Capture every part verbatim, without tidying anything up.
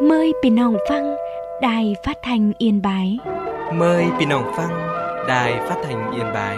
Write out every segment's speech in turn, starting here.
Mờiพี่น้องฟังđài phát thanh Yên Bái. Mời พี่น้องฟัง đài phát thanh Yên Bái.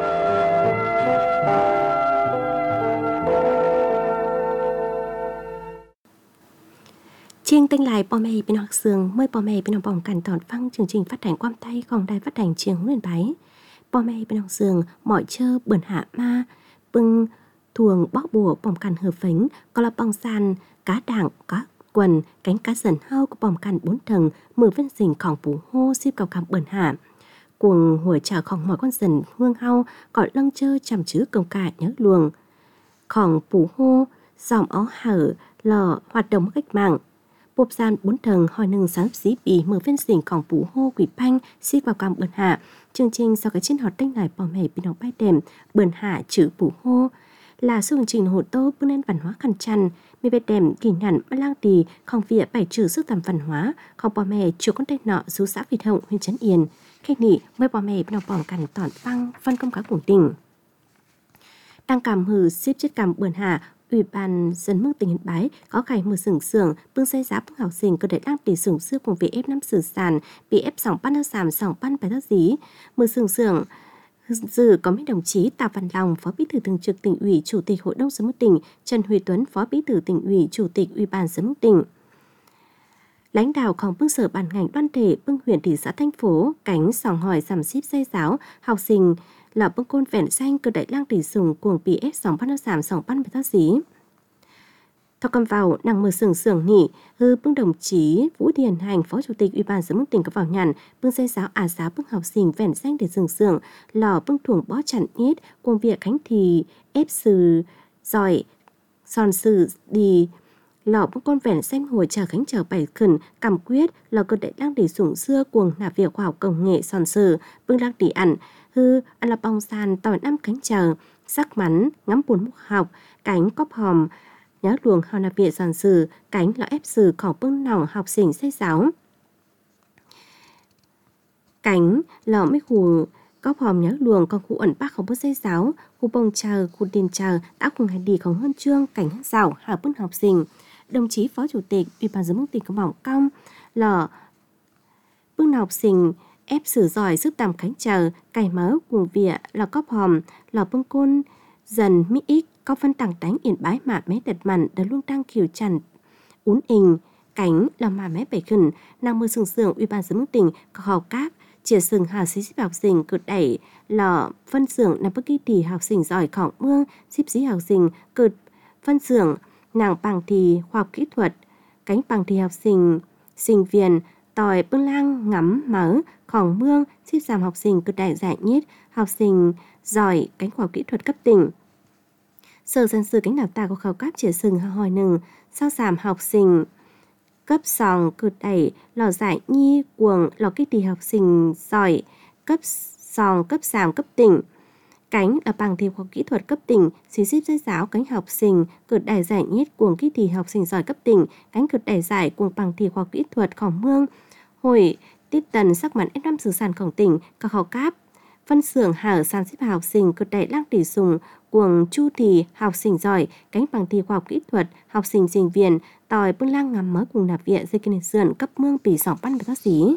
Chiêng tên lại bò mẹ bên học sường mời bò mẹ bên học bỏng cảnh tọt phăng chương trình phát hành quam tay còn đài phát hành chiêng Yên Bái. Bò mẹ bên học sường mọi chơ bẩn hạ ma bưng thuồng bó bùa bỏng cảnh hợp phánh có là bỏng sàn cá đảng cá quần cánh cá sần hao của bỏng cảnh bốn tầng mười viên dình khỏng bú hô xếp cầu cam bẩn hạ cuồng hồi trả khỏng mọi con dần hương hao gọi lăng chơ chằm chứ công cả nhớ luồng khỏng bú hô dòm ó hở lò hoạt động cách mạng bộp gian bốn tầng hỏi nâng sáng xí bì mở viên dình khỏng bú hô quỷ phanh xếp vào cam bẩn hạ chương trình sau cái chiến hoạt đánh lại bò mẹ bên học bãi đèm bẩn hạ chữ bú hô là sự trình hồ tô bưng lên văn hóa khăn chăn mi bê đèm kỳ nhằn ba lang tì không vỉa bảy trừ sức tầm văn hóa không bò mẹ chưa con tay nọ xứ xã Việt Hậu huyện Trấn Yên khách nị mới bò mẹ bên học bỏng cằn tỏn phăng phân công cá cùng tỉnh đang cảm hử xếp chết cảm bươn hạ ủy ban dân mức tỉnh Yên Bái có khải mở sưởng sưởng bưng xây giá bưng học sinh cơ đại lang tì sưởng xưa cùng về ép năm sử sàn bị ép sòng ban sàm sòng ban bài thác dí mở sưởng sưởng dự có mấy đồng chí Tạ Văn Long, Phó Bí thư Thường trực Tỉnh ủy, Chủ tịch Hội đồng Giám mục tỉnh, Trần Huy Tuấn, Phó Bí thư Tỉnh ủy, Chủ tịch Ủy ban Giám mục tỉnh. Lãnh đạo phòng bưng sở ban ngành đoàn thể bưng huyện thị xã thành phố cánh sòng hỏi giảm ship xây giáo học sinh là bưng côn vẹn xanh cơ đại lang tỷ sùng cuồng pê ép sòng ban giảm sòng ban bài thác dí. Thọ cầm vào nàng mở sưởng sưởng nỉ hư bưng đồng chí Vũ Điền Hành Phó Chủ tịch Ủy ban Giám mục tỉnh có vào nhàn bưng xây giáo à giáo bưng học sinh vẻn xanh để sưởng sưởng lò bưng thuồng bó chặn nhét cùng việc khánh thì ép sừ giỏi sòn sừ đi lò bưng con vẻn xanh hồi chờ khánh chờ bảy khẩn cầm quyết lò cơ đại lang để sủng xưa cuồng nạp việc khoa học công nghệ sòn sừ bưng lang tỷ ẩn hư ăn là bong sàn tỏi năm cánh chờ sắc mắn ngắm buồn mục học cánh cóp hòm nhớ luồng hào nạp viện giòn sử cánh lọ ép sử khỏng bưng nòng học sinh xây giáo cánh lọ mấy khu góp hòm nhớ luồng còn khu ẩn bác không bước xây giáo khu bông chờ khu tiền chờ đã cùng hành đi không hơn trương cảnh rào hào bưng học sinh đồng chí Phó Chủ tịch Ủy ban Giám mục tỉnh có mỏng cong lọ bưng học sinh ép sử giỏi giúp tầm cánh chờ cày mớ cùng vỉa lọ góp hòm lọ bưng côn dần mỹ ích có phân tặng đánh Yên Bái mà mé đật mặn đã luôn đang kiều chằn ún ình cánh là mà mé bảy khẩn nàng mơ sừng sưởng Ủy ban Giám mục tỉnh có hò cáp chia sừng hà xí xíp học sinh cực đẩy lò phân xưởng nằm bất kỳ tỷ học sinh giỏi khỏng mương xíp xí học sinh cực phân xưởng nàng bằng thì khoa học kỹ thuật cánh bằng thì học sinh sinh viên tỏi bưng lang ngắm mớ khỏng mương xíp giảm học sinh cực đẩy giải nhất học sinh giỏi cánh khoa học kỹ thuật cấp tỉnh. Sở dân sự cánh đào tạo có khảo cáp chia sừng hà hỏi nừng sao giảm học sinh cấp sòng cực đẩy lò giải nhi cuồng lò kích tỷ học sinh giỏi cấp sòng cấp giảm cấp tỉnh cánh là bằng thi khoa kỹ thuật cấp tỉnh xí xíp giới giáo cánh học sinh cực đẩy giải nhất cuồng kích tỷ học sinh giỏi cấp tỉnh cánh cực đẩy giải cuồng bằng thi khoa kỹ thuật khỏng mương hồi tiếp tần sắc mắn ép năm sử sản khổng tỉnh các khảo cáp phân xưởng hở sản xếp học sinh cực đẩy lang tỷ sùng cuồng chu thì học sinh giỏi cánh bằng thi khoa học kỹ thuật học sinh sinh viên tỏi bưng lang ngắm mớ cùng nạp viện dây kinh sườn cấp mương bì sòng ban các xí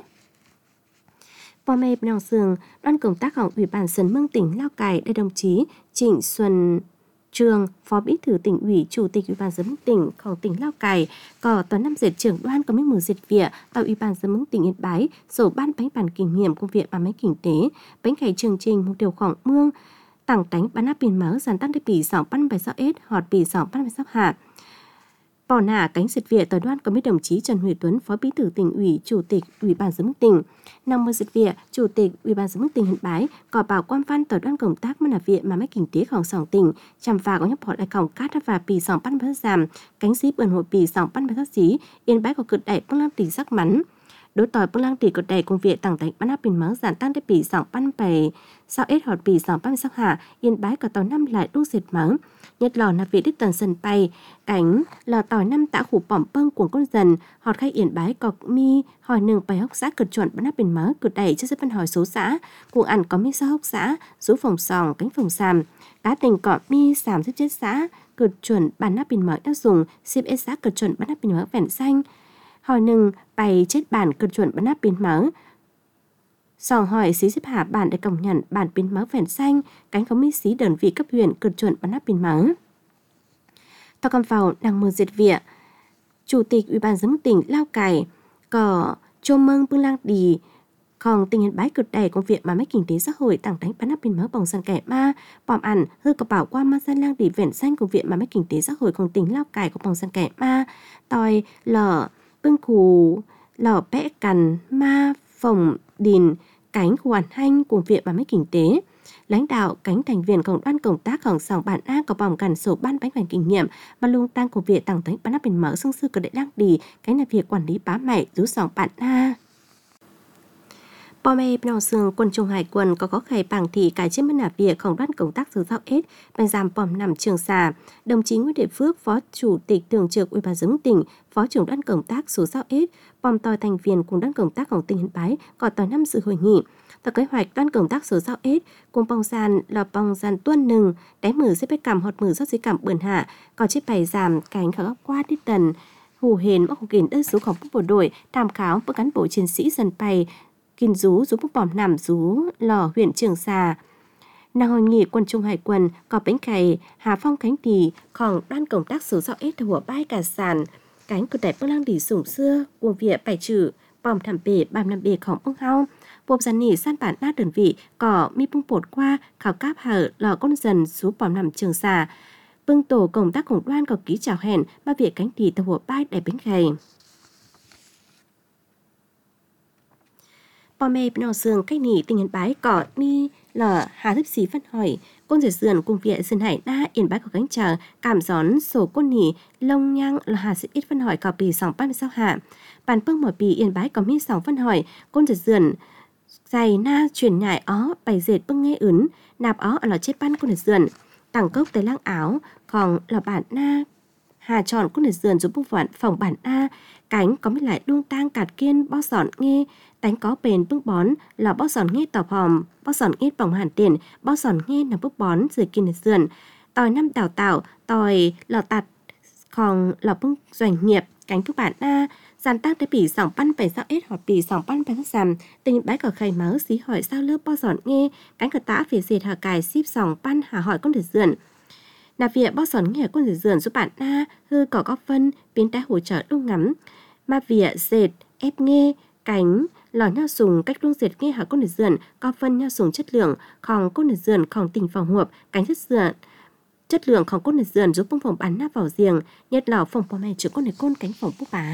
bò mẹ bên lòng sườn đoàn công tácของỦy ban Dân mương tỉnh Lào Cai đại đồng chí Trịnh Xuân Trường Phó Bí thư Tỉnh ủy Chủ tịch Ủy ban Dân mương tỉnhของtỉnh Lào Cai có toàn năm dệt trưởng đoàn có mấy mười dệt viện tại Ủy ban Dân mương tỉnh Yên Bái sổ ban bánh bàn kinh nghiệm công việc và máy kinh tế bánh khải chương trình mục tiêu khoảng mương tặng đánh bán áp biển máu dàn tăng để bì sòng ban bài sao ết họt bì sòng ban bài sao hạ bỏ nả cánh dịch viện tới đoan có mấy đồng chí Trần Huy Tuấn Phó Bí thư Tỉnh ủy Chủ tịch Ủy ban Giám mục tỉnh năm mươi dịch viện Chủ tịch Ủy ban Giám mục tỉnh Yên Bái có bảo quan văn tới đoan công tác mà là viện mà mấy kinh tếของsòng tỉnh chăm phà có nhấp họ lại khổng cát và bì sòng ban bài giảm cánh xí bẩn hội bì sòng ban bài thác xí Yên Bái có cực đẩy băng lam tỷ sắc mắn đối tỏi bưng lang tỷ cực đầy công việc tặng đánh bán áp bình mắng giản tăng để bị sòng ban bày sao ết họt bị sòng ban sắc hạ Yên Bái cả tàu năm lại đúc diệt mắng nhất lò nạp viện đích tần sân bay cánh lò tỏi năm tạ khủ bỏng bâng của con dần họt khai Yên Bái cọc mi hỏi nương bài hốc xã cực chuẩn bán áp bình mắng cực đầy cho rất văn hỏi số xã cùng ăn có mi sao hốc xã rú phòng sòng cánh phòng sàm cá tình cọ mi sàm xếp chết xã cực chuẩn bán áp bình mắng đã dùng xếp ết xã cực chuẩn bán áp bình mắng vẻn xanh hỏi nừng bày chết bản cực chuẩn bản áp biến mở. Sòng hỏi xí xếp hạ bản để công nhận bản biến mở phèn xanh, cánh có mỹ xí đơn vị cấp huyện cực chuẩn bản áp biến mở. Tòa cầm vào đang mơ diệt viện, Chủ tịch Ủy ban dân tỉnh Lao Cai có chô mừng bưng lang đi, còn tình hình bái cực đầy công việc mà mấy kinh tế xã hội tăng đánh bán áp biên mở bỏng sàn kẻ ma, bỏm ăn hư có bảo qua ma gian lang đi vẹn xanh công việc mà mấy kinh tế xã hội còn tỉnh Lao Cai có bỏng sàn kẻ ma, tòi lở bưng khủ lở bẽ cằn ma phòng đình cánh hoàn hành cùng việc mà mấy kinh tế. Lãnh đạo cánh thành viên cộng đoàn công tácของsòng bản A có bỏng gần số ban bánh bánh kinh nghiệm mà luôn tăng của việc tăng tính bán áp biên mở xương sư cơ đệ lang đi cái là việc quản lý bá mẹ rú sòng bản A. Bò mê nò sương quân chủng hải quân có có khải bảng thị cái trên bên nạp việcของđoàn công tác sở giao ết bành giảm bòm nằm trường xà. Đồng chí Nguyễn Đệ Phước, Phó Chủ tịch Thường trực Ủy ban dân tỉnh, Phó trưởng đoàn công tác sở giao ết, bòm tòi thành viên cùng đoàn công tácของtỉnh Yên Bái có tòi năm sự hội nghị. Tại kế hoạch đoàn công tác sở giao ết cùng bong gian là bong gian tuân nừng đáy mử xếp bếp cảm hột mử do dưới cảm bươn hạ có chiếc bày giảm cánh khả góc qua đít tần hù hền bóc hù kền đất sốของbộ đội tham khảo bức cán bộ chiến sĩ dần bày kinh rú rú bốc bỏm nằm rú lò huyện Trường Sa. Nàng hội nghị quân chủng hải quân có bánh cày Hà Phong cánh điของđoàn công tác sở giao ết của bãi cả sàn cánh của đại bức lang đi sủng xưa cuồng viện bài trừ bòm thảm bể bàm làm bểของông hao bộp giàn nỉ san bản nát đơn vị có mi bung bột qua khảo cáp hở lò con dần rú bòm nằm Trường Sa. Bưng tổ công tácของđoàn có ký chào hẹn mà việc cánh đi từ của bãi đại bánh cày. Bò mê nò sương cách nỉ tình hình bái có mi lờ hà thức xí phân hỏi con rể sườn cùng viện sườn hải đa yên bái có cánh chờ cảm gión sổ con nỉ lông nhang là hà sự ít phân hỏi có bì sòng ban sao hạ bàn phương mở bì yên bái có mi sòng phân hỏi con rể sườn dày na chuyển nhải ó bày dệt bưng nghe ướn nạp ó ở lò chết ban con rể sườn tảng cốc tới lang áo còn là bản na hà tròn con rể sườn giúp bung phận phòng bản na cánh có mấy lại đuông tang cạt kiên bó sòn nghe tánh có bền bưng bón là bó sòn nghe tỏ hòm bó sòn nghe bỏng hàn tiền bó sòn nghe nằm bức bón dưới kiên sườn tòi năm tảo tảo tòi lò tạt còn lò bưng doanh nghiệp cánh các bạn na gian tác tới bỉ sòng pan bày sao ết hoặc bỉ sòng pan bày sắc sầm tình bái cỏ khay máu xí hỏi sao lớp bó sòn nghe cánh cờ tã phía dệt hà cài ship sòng pan hà hỏi con rể sườn nạp viện bó sòn nghe con rể sườn giúp bạn na hư cỏ góp phân biến đá hỗ trợ lúc ngắm mà viện dệt ép nghe cánh lò nhau sùng cách luôn dệt nghe hả con rể sườn có phân nhau sùng chất lượng còn con rể sườn còn tình phòng hộp cánh chất sườn chất lượngของcon rể sườn giúp bông phòng bán nắp vào giềng nhất lò phòng bò mẹ chữa con này côn cánh phòng bút bá.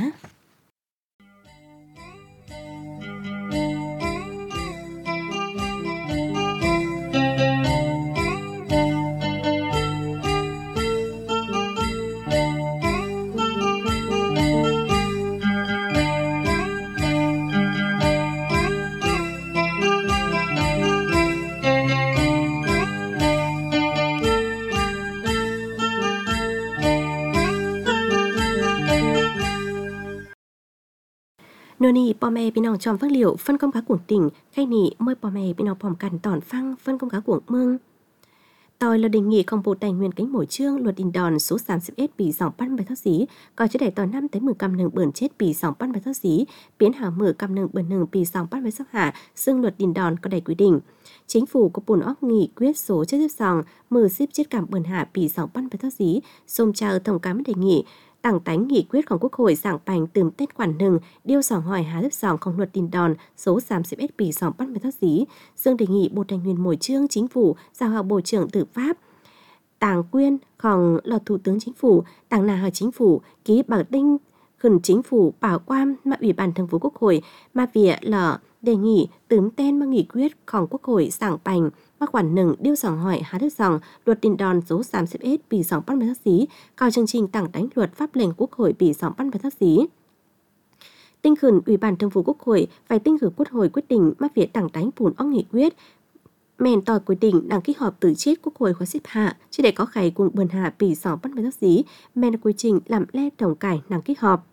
Nô nì bò mè bị nòng tròm phác liệu phân công cá cuồng tỉnh khay nì môi bò mè bị nòng bòm cằn tỏn phăng phân công cá cuồng mương tòi là đề nghịของbộ tài nguyên cánh mổi trương luật đình đòn số ba mươiปีสองพันห้าร้อย สีcó chế đẩy tòi năm tới mười cầm nừng bẩn chếtปีสองพันห้าร้อย สีbiến hàng mười cầm nừng bẩn nừngปีสองพันห้าร้อย hạ xương luật đình đòn có đầy quy định chính phủ có bùn óc nghị quyết số chất xếp sòng mười ship chết cảm bẩn hạปีสองพันห้าร้อย สีxôm chào tổng cám đề nghị tảng tánh nghị quyếtของquốc hội giảng bành tường tết khoản nừng điêu sòng hỏi hà lớp sòngของluật đình đòn số ba mươiปีสองพันห้าร้อย สีdương đề nghị bộ tài nguyên môi trường chính phủ giao hào bộ trưởng tư pháp tàng quyênของlọt thủ tướng chính phủ tàng nà hờ chính phủ ký bảo tinh khẩn chính phủ bảo quan mà ủy ban thường vụ quốc hội mà việc lọ đề nghị tướng tên mà nghị quyếtของquốc hội giảng bành mà khoản nừng điêu sòng hỏi hà lớp sòng luật đình đòn số ba mươiปีสองพันห้าร้อย สีcao chương trình tảng đánh luật pháp lệnh quốc hộiปีสองพันห้าร้อย สีtinh khẩn ủy ban thường vụ quốc hội phải tinh khẩn quốc hội quyết định mà việc tảng đánh bùn óc nghị quyết mền tỏi quyết định đăng ký họp từ chết quốc hội khóa xếp hạ chỉ để có khải cùng bần hạปีสองพันห้าร้อย สีmền là quy trình làm le tổng cải đăng ký họp.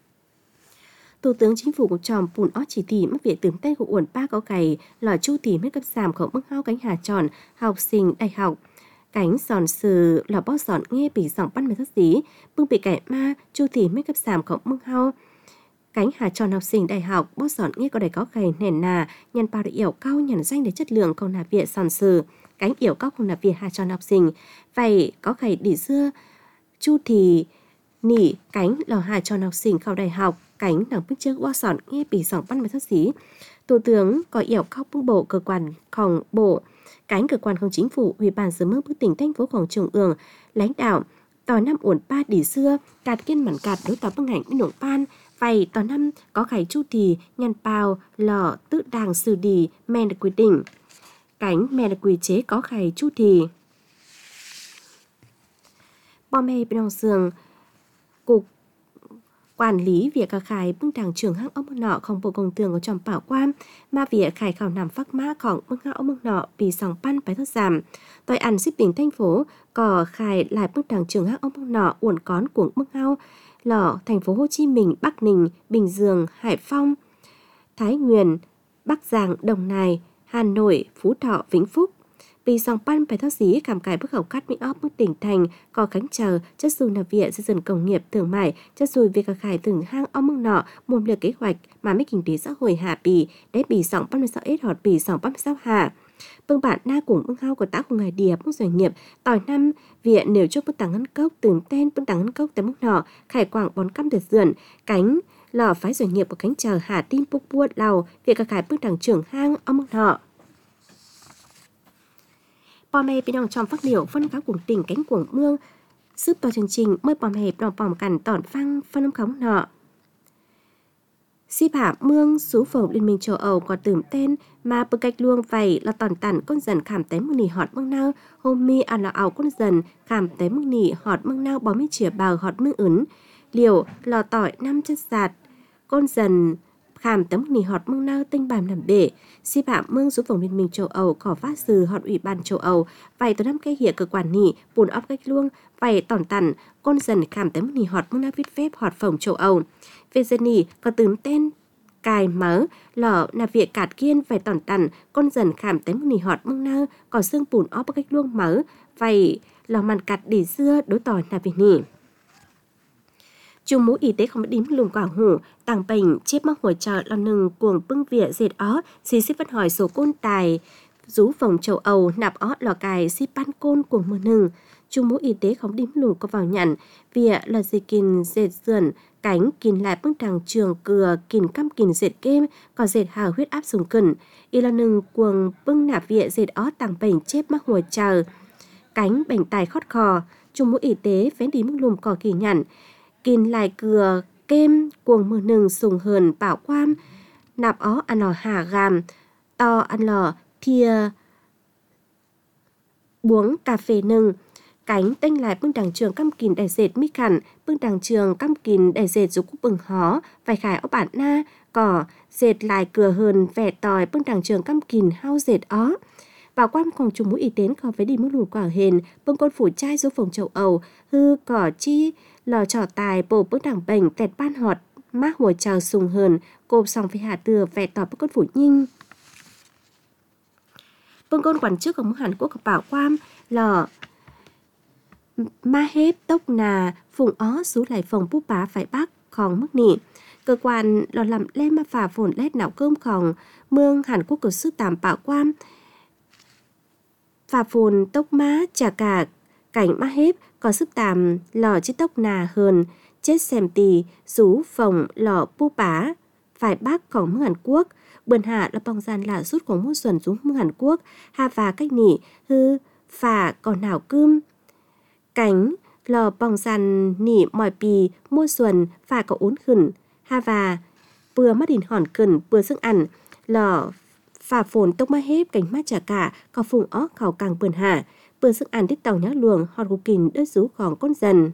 Thủ tướng chính phủ của tròm bùn ót chỉ thị mắc việc tướng tên của uẩn ba có cày lò chu thì mấy cấp giảm khẩu mức hao cánh hà tròn học sinh đại học cánh sòn sừ lò bó sòn ngheปีสองพันห้าร้อย สีbưng bị cải ma chu thì mấy cấp giảm khẩu mức hao Cánh hà tròn học sinh đại học bót sọn nghe có đầy có khầy nền nà nhằn bao để yểu cao nhằn danh để chất lượng không nạp viện sòn sừ cánh yểu cao không nạp viện hà tròn học sinh vậy có khầy đi xưa chu thì nỉ cánh lò hà tròn học sinh khảo đại học cánh đằng bước trước bót sọn nghe bị sòng bắt máy thất xí thủ tướng có yểu cao bưng bộ cơ quan phòng bộ cánh cơ quan không chính phủ ủy ban sớm bước tỉnh thành phốของtrung ương lãnh đạo tòa năm uẩn ba đi xưa cạt kiên mặn cạt đối tòa bưng hành bên nộn ban vậy tòa năm có khải chu thì nhăn bao lò tự đàng xử đi men được quy định cánh men được quy chế có khải chu thì bò mê bên đồng giường cục quản lý việc cả khải bưng đảng trưởng hãng ông nọ không bộ công tường ở trong bảo quan mà việc khải khảo nằm phát mãของbưng hãng ông nọ bị sòng pan phải thất giảm tội ăn xếp bình thành phố có khải lại bưng đảng trưởng hãng ông nọ uẩn cón của bưng hao lọ thành phố Hồ Chí Minh, Bắc Ninh, Bình Dương, Hải Phòng, Thái Nguyên, Bắc Giang, Đồng Nai, Hà Nội, Phú Thọ, Vĩnh Phúc. Vì sòng pan phải thất xí cảm cải bức khẩu cắt mỹ óc mức tỉnh thành có khánh chờ chất xùi nạp viện xây dựng công nghiệp thương mại chất xùi việc cả khải từng hang ong mức nọ một lượt kế hoạch mà mấy kinh tế xã hội hạ bì để bì sòng pan sáu ít hoặc bì sòng pan sáu hạ bưng bản na cùng bưng hao của tá của ngài điệp bưng doanh nghiệp tỏi năm viện nếu cho bưng tàng ngân cốc từng tên bưng tàng ngân cốc tại mức nọ khải quảng bón căm được dườn cánh lò phái doanh nghiệp của cánh chờ hà tim bốc buốt lào việc cả khải bưng tàng trưởng hang ông mức nọ bò mè bên trong trong phát liệu phân cáo cùng tỉnh cánh cuồng mương giúp vào chương trình mới bò mè đòn bòm cằn tỏn phăng phân âm khóng nọ ship hạ mương số phổ Liên minh châu Âu có tửm tên mà bực cách luông vậy là tòn tản con dần khảm té mương nỉ họt mương nao hôm mi à là ảo con dần khảm té mương nỉ họt mương nao bó mi chìa bào họt mương ứng liều lò tỏi năm chất sạt con dần khảm tấm nỉ họt mương nao tinh bàm làm để ship hạ mương số phổ Liên minh châu Âu có phát sư họt ủy ban châu Âu vậy từ năm cái hiện cơ quan nỉ bùn óc cách luông vậy tòn tản con dần khảm tấm nỉ họt mương nao viết phép họt phồng châu Âu về dân nỉ có tửm tên cài mớ lọ nạp viện cạt kiên phải tòn tằn con dần khảm tới một nỉ họt mương nơ có xương bùn ó bắc cách luông mớ vậy lò màn cạt để xưa đối tỏi nạp viện nỉ chung mũ y tế không đím lùm quả hủ tàng bình chép mắc hồi trợ lo nừng cuồng bưng viện dệt ó xì xếp văn hỏi số côn tài rú phòng châu Âu nạp ó lò cài xí ban côn cuồng mưa nừng chung mũ y tế không đím lùm có vào nhận viện là gì kìn dệt dườn cánh kìn lại bưng đằng trường cừa kìn căm kìn dệt kem có dệt hào huyết áp dùng cẩn y là nừng cuồng bưng nạp viện dệt ó tàng bệnh chép mắc hồi chờ cánh bệnh tài khót khò chung mũ y tế phén đi mức lùm cỏ kỳ nhận kìn lại cừa kem cuồng mưa nừng sùng hờn bảo quan nạp ó ăn lò hà gàm to ăn lò thìa buống cà phê nừng cánh tênh lại bưng đằng trường căm kìn đại dệt mi khẳng bưng đằng trường căm kìn đại dệt dù cúc bừng hó vài khải ó bản na cỏ dệt lại cửa hờn vẻ tòi bưng đằng trường căm kìn hao dệt ó bảo quan phòng trùng mũi y tế có phải đi mức lùn quả hền bưng con phủ trai số phòng châu Âu hư cỏ chi lò trò tài bộ bưng đằng bệnh tẹt ban họt mát hồi chờ sùng hờn cộp sòng với hạ từa vẻ tòi bưng con phủ nhinh bưng con quản chức của mức Hàn Quốc của bảo quan lò ma hếp tốc nà phùng ó sú lại phòng búp bá phải bắc khòng mức nị cơ quan lò làm lên mà phà phồn lét nạo cơm khòng mương Hàn Quốc của sư tàm bảo quan phà phồn tốc má chả cả cảnh ma hếp có sức tàm lò chiếc tốc nà hờn chết xem tì sú phòng lò búp bá phải bắc khòng mương Hàn Quốc bần hạ là bong gian là rút của mua xuẩn xuống mương Hàn Quốc ha và cách nị hư phà còn nào cơm cánh lò bong sàn nỉ mỏi pì mua xuân và có ốn khẩn ha và vừa mắt đỉnh hòn cần vừa sức ăn lò phà phồn tốc má hếp cánh mắt trả cả có phùng ó khảo càng bườn hạ vừa sức ăn đít tàu nhá luồng hòn của kìn đất rú khoảng con dần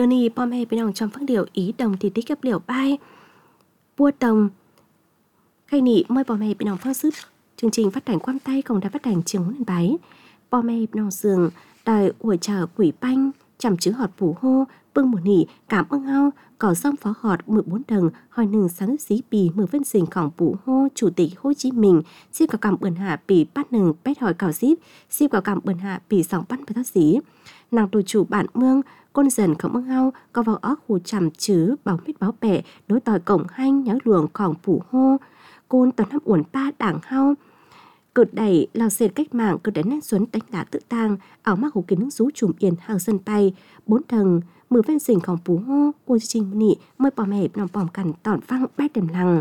Mưa ni bom hay bên ông trong phát điều ý đồng thì tích cấp liều bay bua đồng khay nị mời bom hay bên ông phát sức chương trình phát hành quan tay cùng đã phát hành trường huấn bái bom hay bên ông giường đài ủi chờ quỷ banh chăm chứ họt phủ hô bưng một nỉ cảm ơn hao cỏ xong phó họt mười bốn đầng hỏi nừng sáng xí bì mười vân sinh khỏng phủ hô chủ tịch Hồ Chí Minh xin có cảm ơn hạ bì bắt nừng bét hỏi cào díp xin có cảm ơn hạ bì sòng bắt với thác xí nàng tù chủ bản mương con dần khổng ơn hao có vào óc hồ chằm chứ báo mít báo bẻ đối tòi cổng hanh nhớ luồng khỏng phủ hô côn toàn năm uẩn ba đảng hao cợt đẩy lao sệt cách mạng cợt đánh nét xuân đánh đá tự tang ảo mắc hồ kiến nước rú trùm yên hàng sân bay bốn thằng mười ven sìnhของphủ hô cô trình nị mới bỏ mẹ nòng bòm cằn tỏn phăng bét đềm lăng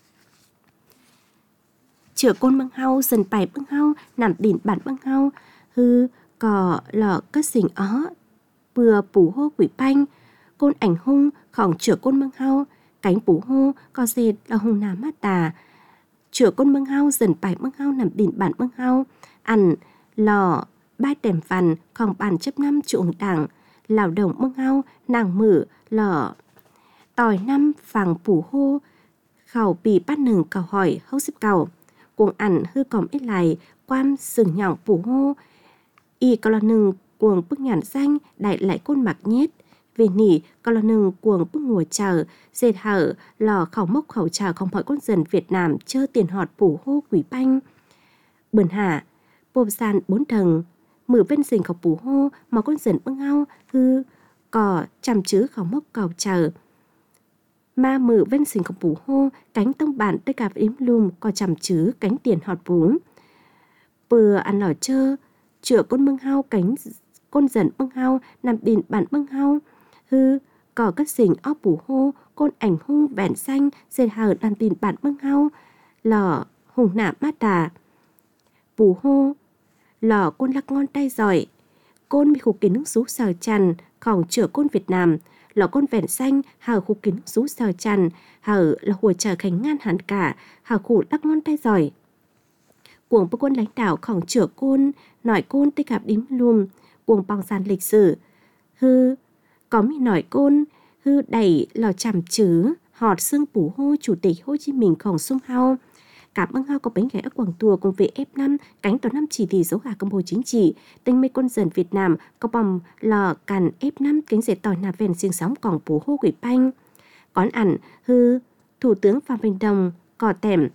chữa côn băng hao sân bay băng hao nằm đỉnh bản băng hao hư cò lọ cất sình ó bừa phủ hô quỷ banh côn ảnh hung khỏng chữa côn băng hao cánh phủ hô co dệt là hung nám mát tà chữa côn băng hao dần bài băng hao nằm đỉnh bản băng hao ăn lò ba đèm vằn khỏng bàn chấp năm chuộng đảng lào đồng băng hao nàng mử lò tỏi năm phàng phủ hô khẩu bì bắt nừng cầu hỏi hâu xếp cầu cuồng ẩn hư còm ít lại quan sừng nhỏng phủ hô y có là nừng cuồng bức nhàn danh đại lại côn mặc nhét về nỉ có là nừng cuồng bức ngồi chờ dệt hở lò khẩu mốc khẩu trào không hỏi con dần Việt Nam chơ tiền họt phủ hô quỷ banh bần hạ bồm sàn bốn thằng mử ven sình khẩu phủ hô mà con dần bưng hao hư cò chăm chứ khẩu mốc cầu chờ ma mử ven sình khẩu phủ hô cánh tông bản tất cả yếm lùm có chăm chứ cánh tiền họt vú bừa ăn lò chơ chữa con bưng hao cánh con dần bưng hao nằm đìn bản bưng hao hư cỏ cất sình ó phủ hô con ảnh hung vẹn xanh dệt hở đàn tin bản bưng hao lò hùng nạm mát đà phủ hô lò côn lắc ngon tay giỏi côn bị khúc kiến nước rú sào chằn khỏng chữa côn Việt Nam lò côn vẹn xanh hở khúc kiến nước rú sào chằn hở là hùa trở khánh ngan hẳn cả hở khủ lắc ngon tay giỏi cuồng bức quân lãnh đạo khỏng chữa côn nổi côn tích hợp đím lùm cuồng bằng sàn lịch sử hư có mi nổi côn hư đẩy lò chằm chứ họt xương phủ hô chủ tịch Hồ Chí Minh khổng sung hao cảm ơn hao có bánh ghé ở quảng tùa cùng về ép năm cánh tàu năm chỉ thì dấu gà công hồ chính trị tinh mê quân dần Việt Nam có bầm lò cằn ép năm cánh dệt tỏi nạp vèn sinh sóng quảng phủ hô quỷ banh quán ẩn hư thủ tướng Phạm Bình Đồng cò tẻm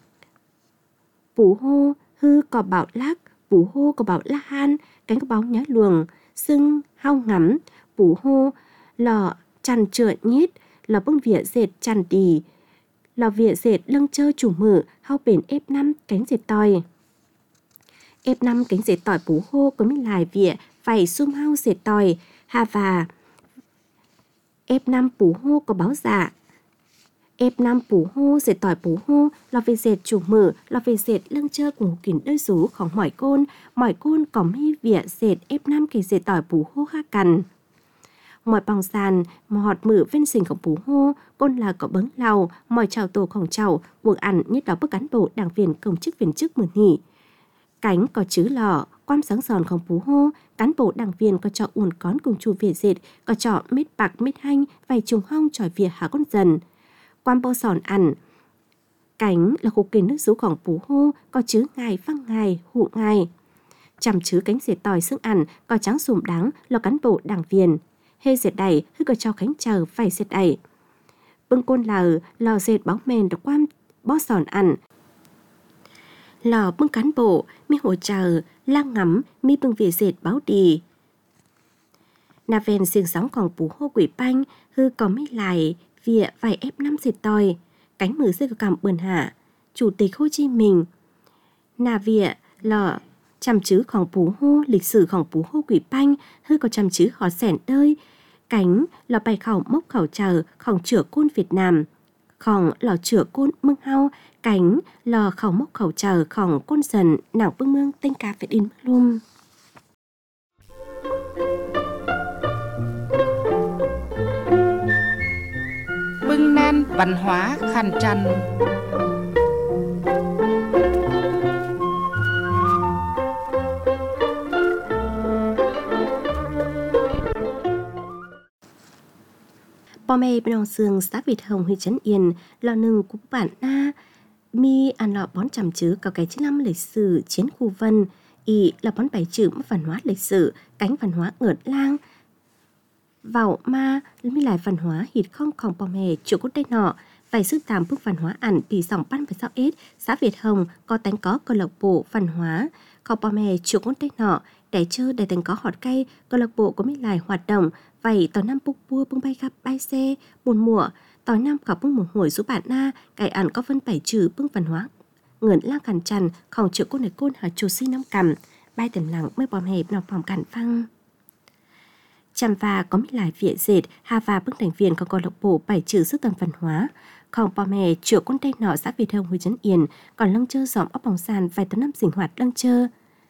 phủ hô hư cò bảo lác phủ hô cò bảo la han cánh có báo nhá luồng sưng hao ngắm phủ hô lò chăn trợn nhít lò bưng vỉa dệt chăn đì lò vỉa dệt lâng chơ chủ mở hao bền ép năm cánh dệt tỏi ép năm cánh dệt tỏi phủ hô có mấy lại vỉa phải xung hao dệt tỏi hà và ép năm phủ hô có báo dạ ép năm phủ hô dệt tỏi phủ hô lò vỉa dệt chủ mở lò vỉa dệt lâng chơ cùng kín đôi rúของmỏi côn mỏi côn có mấy vỉa dệt ép năm cánh dệt tỏi phủ hô khác cằn mọi bằng sàn mà họt mử ven sìnhของphủ hô côn là có bấng lầu mọi chào tổของchào buộc ăn nhất đó bức cán bộ đảng viên công chức viên chức mượn nghỉ cánh có chữ lò quan sáng giònของphủ hô cán bộ đảng viên có trọ uồn cón cùng chủ việt dệt có trọ mít bạc mít hanh vài trùng hong tròi vỉa hạ con dần quan bô sòn ăn cánh là khúc kiến nước rúของphủ hô có chữ ngài phăng ngài hụ ngài chăm chứ cánh dệt tỏi xương ăn có trắng sùm đáng là cán bộ đảng viên hê dệt đẩy hư có cho khánh chờ phải dệt đẩy bưng côn lờ lò dệt báo mền được quan bó sòn ăn lò bưng cán bộ mi hồ chờ lang ngắm mi bưng vỉa dệt báo đì nà ven xiềng sóngของphủ hô quỷ banh hư có mấy lại vỉa vài ép năm dệt tỏi cánh mử dây có cảm bườn hạ chủ tịch Hồ Chí Minh nà vỉa lò chăm chứของphủ hô lịch sửของphủ hô quỷ banh hư có chăm chứ họ sẻn đơi cánh là bài khảo mốc khảo chờ khỏng chữa côn Việt Nam khỏng lò chữa côn mương hao cánh lò khảo mốc khảo chờ khỏng côn dần nàng bưng mương tên cá phải in lum bưng nan văn hóa khăn trăn bò mẹ bên đồng xương xã Việt Hồng huyện Trấn Yên lò nừng của bản na mi ăn lọ bón chằm chứ có cái chín năm lịch sử chiến khu vân y là bón bảy chữ mất văn hóa lịch sử cánh văn hóa ngợt lang vào ma mi lại văn hóa hít không còn bò mẹ chỗ cốt đây nọ phải sức tàm bước văn hóa ẩn bị sòng ban phải sao ít xã Việt Hồng có tánh có câu lạc bộ văn hóa không bò mẹ chỗ cốt đây nọ để chơi để tánh có hot cây câu lạc bộ có mi lại hoạt động vậy tàu năm bục bua bưng bay gặp bay xe buồn mùa tàu năm có bưng một hồi giúp bạn na cái ẩn có phân bảy chữ bưng văn hóa ngẩn lang cằn trần không chịu cô này côn hở chủ si năm cầm bay tầm lặng mới bò mẹ nọ phòng cản phăng chăm và có mi lại viện dệt hà và bưng thành viên có câu lạc bộ bảy chữ sức tầm văn hóa không bò mẹ chữa con tay nọ xã Việt Hồng huyện Trấn Yên còn lăng chơ dòm ốc bóng sàn vài tấn năm sinh hoạt lăng chơ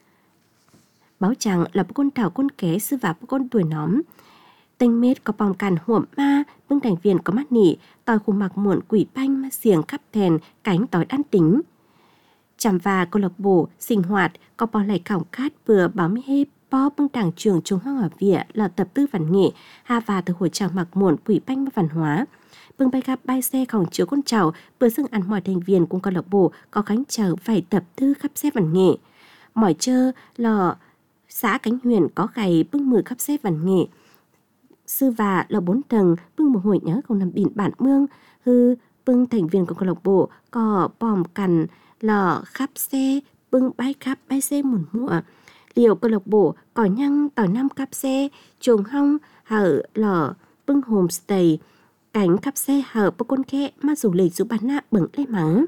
báo chẳng là một con thảo con ké sư và một con tuổi nóm tinh mết có bòng càn huộm ma bưng thành viên có mắt nỉ tòi khu mặc muộn quỷ banh ma xiềng khắp thèn cánh tỏi đan tính chăm và câu lạc bộ sinh hoạt có bò lại khỏng khát vừa báo mi hê bo bưng đảng trường trung hoang ở vỉa là tập tư văn nghệ hà và từ hồi chào mặc muộn quỷ banh văn hóa bưng bay gặp bay xe khổng chứa con chảo vừa dưng ăn mọi thành viên cùng câu lạc bộ có khánh chờ phải tập tư khắp xe văn nghệ mỏi chơ lò xã Cánh Huyền có gầy bưng mười khắp xe văn nghệ sư và là bốn tầng bưng một hồi nhớ không nằm bỉn bản mương hư bưng thành viên của câu lạc bộ có bòm cằn lò khắp xe bưng bay khắp bay xe mùn mùa liều câu lạc bộ có nhăng tỏi năm khắp xe chuồng hong hở lò bưng homestay cánh khắp xe hở bơ con khe mà dù lịch dù bán nạ bừng lấy mắng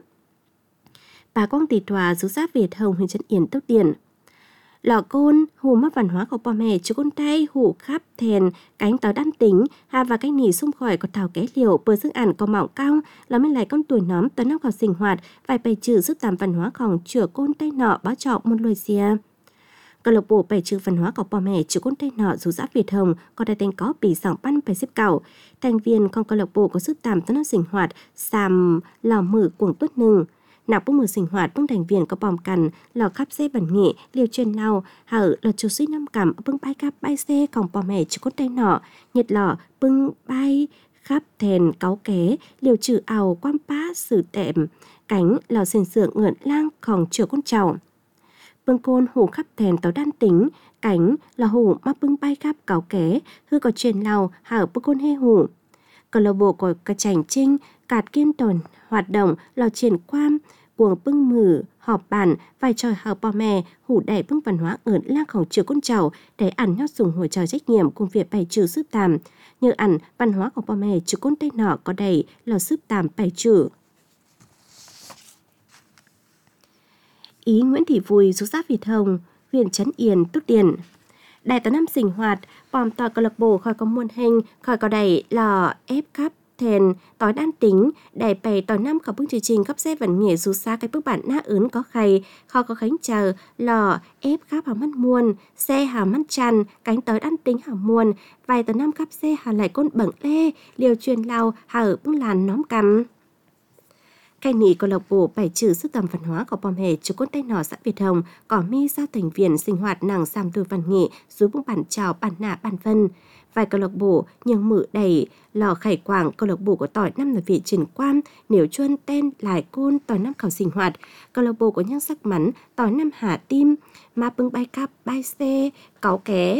bà con tỷ tòa dù giáp Việt Hồng huyện Trấn Yên tốt điện lò côn hù mắc văn hóa của bò mẹ chứ con tay hù khắp thèn cánh tỏi đan tính hà và cánh nỉ xung khỏi có thảo ké liều bờ sức ẩn có mỏng cao là mới lại con tuổi nóm tới năm khảo sinh hoạt vài bày trừ giúp tàm văn hóa khỏng chữa côn tay nọ báo trọng môn lôi xìa câu lạc bộ bày trừ văn hóa của bò mẹ chữa côn tay nọ dù giáp Việt Hồng có đại tên có bị sảng ban phải xếp cảo thành viên con câu lạc bộ có giúp tàm tới năm sinh hoạt xàm lò mử cuồng tuất nừng nào bông mưa sinh hoạt bông thành viên có bòm cằn lò khắp xe văn nghệ liều chuyên lao hở lò chủ suy năm cảm bưng bay khắp bay xe còn bò mẹ chỉ có tay nọ nhiệt lò bưng bay khắp thèn cáu ké liều trừ ảo quan pá sử tệm cánh lò sền sượng ngợn lang còn chữa con trào bưng côn hủ khắp thèn tàu đan tính cánh là hủ mà bưng bay khắp cáu ké hư có chuyên lao hở bưng côn hê hủ câu lạc bộ có cả chảnh trinh cạt kiên tồn hoạt động lò triển quan cuồng bưng mử họp bản vai trò hở bò mè hủ đẩy bưng văn hóa ẩn lang khổng chứa con trầu để ăn nhót dùng hồi trò trách nhiệm cùng việc bày trừ giúp tàm như ăn văn hóa của bò mè chứa con tay nọ có đầy lò giúp tàm bày trừ ý Nguyễn Thị Vui chú giáp Việt Hồng huyện Trấn Yên tốt điển đại tấn năm sinh hoạt bòm tòa câu lạc bộ khỏi có muôn hình khỏi có đầy lò ép khắp thèn tỏi đan tính đại bày tỏi năm có bưng chương trình cấp xe văn nghệ dù xa cái bước bản na ướn có khay kho có khánh chờ lò ép khắp hào mắt muôn xe hào mắt chăn cánh tỏi đan tính hào muôn vài tỏi năm khắp xe hào lại côn bẩn lê liều truyền lao hào bưng làn nóm cắm cái nỉ câu lạc bộ bày trừ sức tầm văn hóa của bòm hề chú côn tay nỏ xã Việt Hồng có mi giao thành viên sinh hoạt nàng sam đôi văn nghệ dưới bung bản trào bản nạ bản vân vài câu lạc bộ nhưng mự đầy lò khải quảng câu lạc bộ của tỏi năm là vị triển quan nếu chuân tên lại côn tỏi năm khảo sinh hoạt câu lạc bộ của nhang sắc mắn tỏi năm hà tim ma bưng bay cắp bay xe cáu ké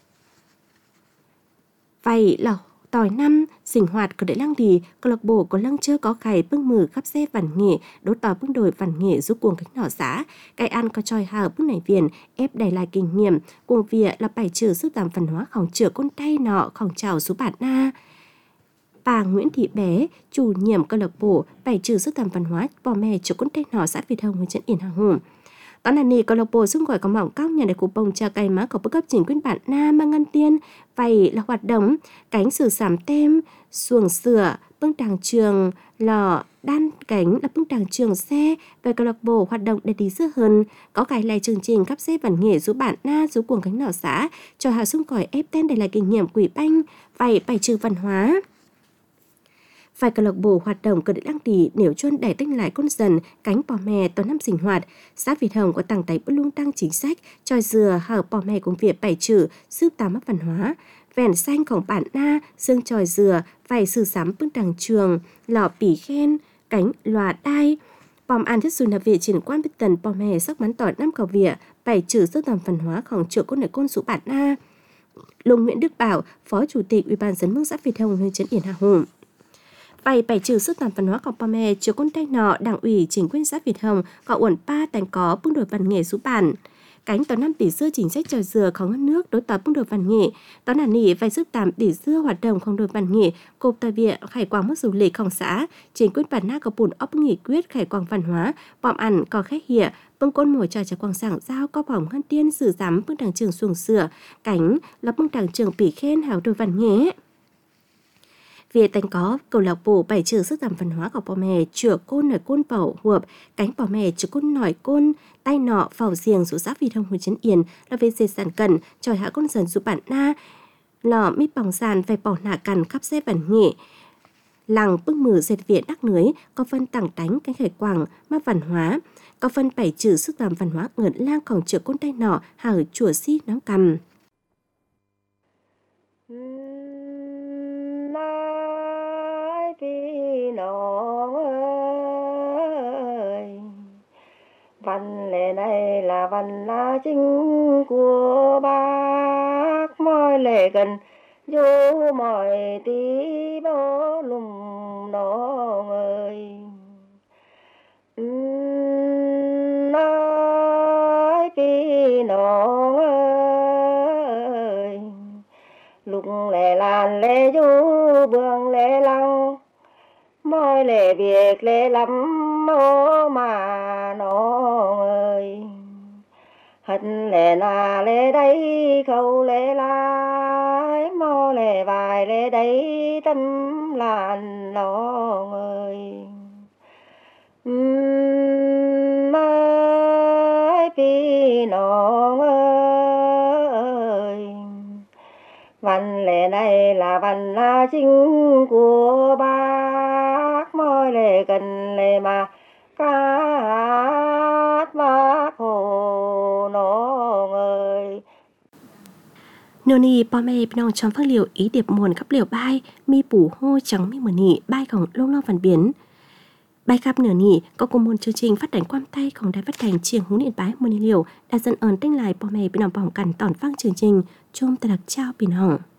vậy là tỏi năm sinh hoạt của đại lăng thì câu lạc bộ có lăng chưa có khải bưng mử khắp xe văn nghệ đốt tỏi bưng đồi văn nghệ giúp cuồng cánh nỏ xã cái ăn có tròi hào bưng này viền ép đầy lại kinh nghiệm cuồng vỉa là bài trừ sức tàm văn hóa khổng chữa con tay nọ khổng chào số bản na bà Nguyễn Thị Bé chủ nhiệm câu lạc bộ bài trừ sức tàm văn hóa bò mè chữa con tay nọ xã Việt Hồng huyện Trấn Yên Hàng Hùng đó là nì câu lạc bộ xung gọi có mỏng cao nhà để cụ bông trà cây má có bức cấp chỉnh quyên bản na mang ngân tiên vậy là hoạt động cánh sử sảm tem xuồng sửa bưng đàng trường lò đan cánh là bưng đàng trường xe về câu lạc bộ hoạt động để đi dưa hơn có cái lại chương trình cấp xe văn nghệ giúp bản na giúp cuồng cánh nỏ xã cho hà xung còi ép tên để lại kinh nghiệm quỷ banh vậy bài trừ văn hóa vài câu lạc bộ hoạt động cần đăng đi nếu chuyên đẩy tinh lại con dần cánh bò mè toàn năm sinh hoạt xã Việt Hồng có tăng tay bất luôn tăng chính sách cho dừa hở bò mè cùng việc bày trừ giúp tà mất văn hóa vẻn xanhของbản na, xương tròi dừa, vài sử sắm bưng đằng trường, lọ bỉ khen, cánh lòa đai. Bòm ăn thiết xùn là vị triển quan bích tần bòm hề sắc bắn tỏi năm cầu vỉa, bảy trừ sơ tầm văn hóaของtrưởng côn đại côn sũ bản na. Lùng Nguyễn Đức Bảo, Phó Chủ tịch Ủy ban dân mức xã Việt Hồng huyện Trấn Yên Hà Hùng. Bảy bảy trừ sức tầm văn hóa của bòm hề trưởng côn tay nọ đảng ủy chính quyền xã Việt Hồng có uẩn ba tành có bưng đổi văn nghệ sũ bản. Cánh tòa năm tỷ xưa chính sách trò dừa khó ngân nước đối tòa bưng đổi văn nghệ. Tòa nản nỉ vài sức tạm tỷ xưa hoạt động không đổi văn nghệ. Cục tài viện khải quang mất du lịch không xã. Chính quyền bản na có bùn ốc nghị quyết khải quang văn hóa. Bòm ăn có khách hiệu. Bưng côn mồi trò trà quang sảng giao có bỏng hân tiên sử giám bưng đảng trường xuồng sửa. Cánh là bưng đảng trường bỉ khen hào đổi văn nghệ. Vì tành có cầu lạc bộ bảy trừ sức giảm văn hóa của bò mè chữa côn nổi côn bảo huộp cánh bò mè chữa côn nổi côn tay nọ phào giềng số xã Việt Hồng huyện Trấn Yên là về dệt sản cần tròi hạ con dần số bản na lò mít bỏng sàn phải bỏ nạ cằn khắp xe bản nghệ làng bưng mử dệt viện đắc lưới có phân tảng đánh cánh khải quảng mắc văn hóa có phân bảy trừ sức giảm văn hóa ngợn langของchữa côn tay nọ hở chùa si nóng cầm. Vì nó ơi, văn lệ này là văn lá chính của bác, mọi lệ gần vô mọi tí bó lùm nó ơi. Nói vì nó ơi, lúc lệ làn lệ vô bường lệ lăng, mọi lệ việc lệ lắm mô mà nó ơi. Hận lệ là lệ đấy khâu lệ lại, mô lệ vài lệ đấy tâm làn nó ơi. Mai vì nó ơi, văn lệ này là văn là chính của bác, mọi lệ gần lệ mà cát bác hồ nó ơi. Noni bò mè nong trong phương liều ý điệp muồn khắp liều bay mi bù hô trắng mi mờ nị bayของlông long văn biến. Bài khắp nửa nỉ có cùng một chương trình phát đánh quam tayของđài phát thanh chiêng hú điện bái mùa liều đã dẫn ơn tinh lại bò mè bên nòng bỏng cằn tỏn phăng chương trình chôm ta đặc trao bình hỏng.